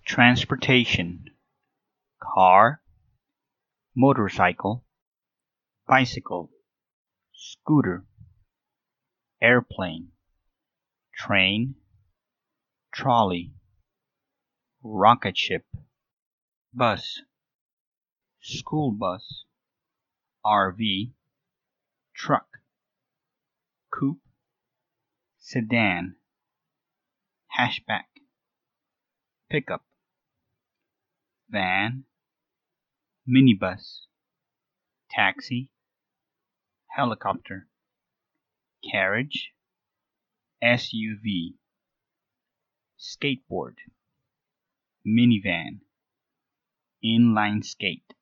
transportation, car, motorcycle, bicycle, scooter, airplane, train, trolley, rocket ship, bus, school bus, RV, truck, coupe, sedan, hatchback, pickup, van, minibus, taxi, helicopter, carriage, SUV, skateboard, minivan, inline skate.